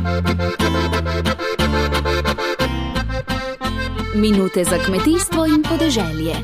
Minute za kmetijstvo in podeželje.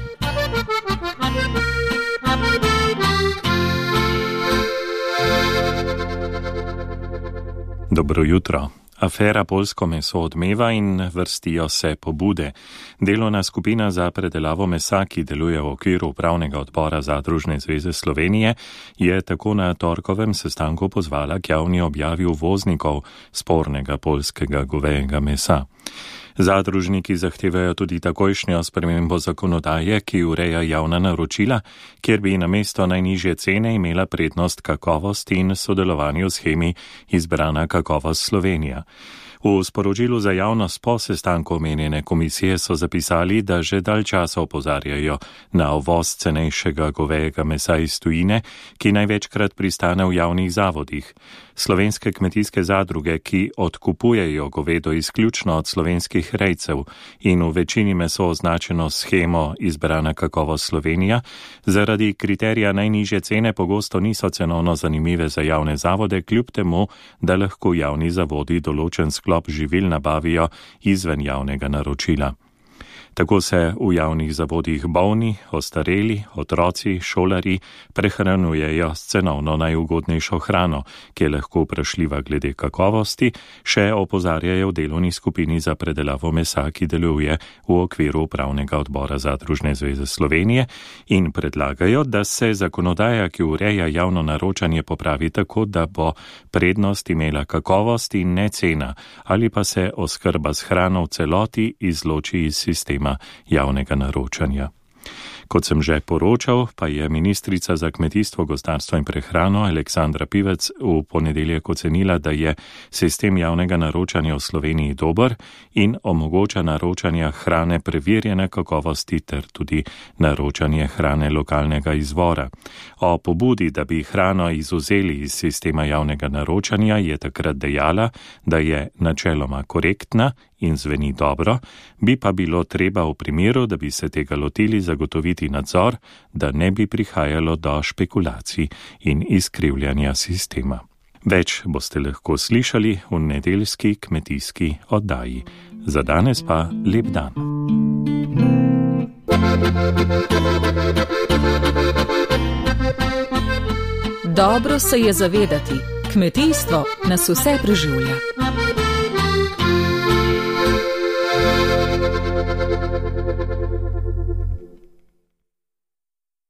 Dobro jutro. Afera poljsko meso odmeva in vrstijo se pobude. Delovna skupina za predelavo mesa, ki deluje v okviru upravnega odbora Zadružne zveze Slovenije, je tako na torkovem sestanku pozvala k javni objavi uvoznikov spornega poljskega govejega mesa. Zadružniki zahtevajo tudi takojšnjo spremembo zakonodaje, ki ureja javna naročila, kjer bi namesto najnižje cene imela prednost kakovost in sodelovanju v shemi izbrana kakovost Slovenija. V sporočilu za javnost po sestanku omenjene komisije so zapisali, da že dalj časa opozarjajo na uvoz cenejšega govejega mesa iz tujine, ki največkrat pristane v javnih zavodih. Slovenske kmetijske zadruge, ki odkupujejo govedo izključno od slovenskih rejcev in v večini meso označeno s shemo izbrana kakovost Slovenija, zaradi kriterija najnižje cene pogosto niso cenovno zanimive za javne zavode, kljub temu, da lahko javni zavodi določen sklop živil nabavijo izven javnega naročila. Tako se v javnih zavodih bolni, ostareli, otroci, šolari prehranjujejo s cenovno najugodnejšo hrano, ki je lahko vprašljiva glede kakovosti, še opozarjajo v delovni skupini za predelavo mesa, ki deluje v okviru upravnega odbora Zadružne zveze Slovenije, in predlagajo, da se zakonodaja, ki ureja javno naročanje, popravi tako, da bo prednost imela kakovost in ne cena, ali pa se oskrba s hrano v celoti izloči iz sistema javnega naročanja. Kot sem že poročal, pa je ministrica za kmetijstvo, gozdarstvo in prehrano Aleksandra Pivec v ponedeljek ocenila, da je sistem javnega naročanja v Sloveniji dober in omogoča naročanja hrane preverjene kakovosti ter tudi naročanje hrane lokalnega izvora. O pobudi, da bi hrano izvzeli iz sistema javnega naročanja, je takrat dejala, da je načeloma korektna in zveni dobro, bi pa bilo treba v primeru, da bi se tega lotili, zagotoviti nadzor, da ne bi prihajalo do špekulacij in izkrivljanja sistema. Več boste lahko slišali v nedeljski kmetijski oddaji. Za danes pa lep dan. Dobro se je zavedati, kmetijstvo nas vse preživlja.